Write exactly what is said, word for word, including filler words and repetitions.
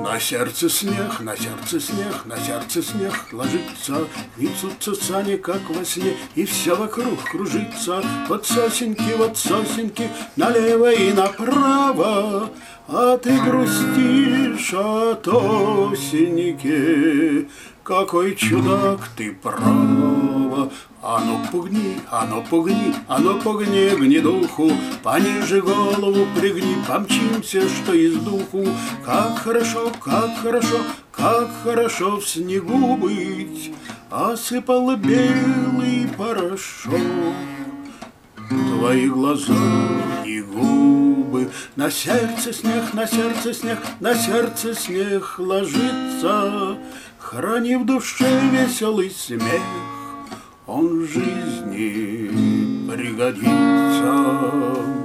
На сердце снег, на сердце снег, на сердце снег ложится, несутся сани, как во сне, и все вокруг кружится. Вот сосенки, вот сосенки, налево и направо, а ты грустишь от осенники. Какой чудак ты, право! А ну пугни, а ну пугни, а ну пугни гнедуху, пониже голову пригни, помчимся, что из духу. Как хорошо, как хорошо, как хорошо в снегу быть, осыпал белый порошок твои глаза и губы. На сердце снег, на сердце снег, на сердце снег ложится, храни в душе веселый смех, он в жизни пригодится.